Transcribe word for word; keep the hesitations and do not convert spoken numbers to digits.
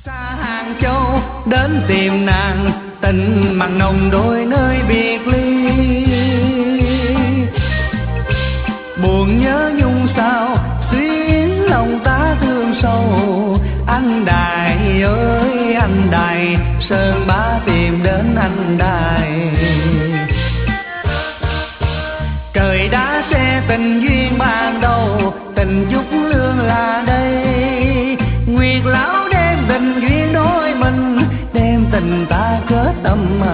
Xa Hàng Châu đến tìm nàng, tình mặn nồng đôi nơi biệt ly. Buồn nhớ nhung sao xuyến lòng ta thương sâu. Anh Đài ơi anh Đài, Sơn Bá tìm đến anh Đài. Trời đã xe tình duyên ban đầu, tình chúc lương là đây. Nguyệt lão đem tình duyên đôi mình, đem tình ta kết tâm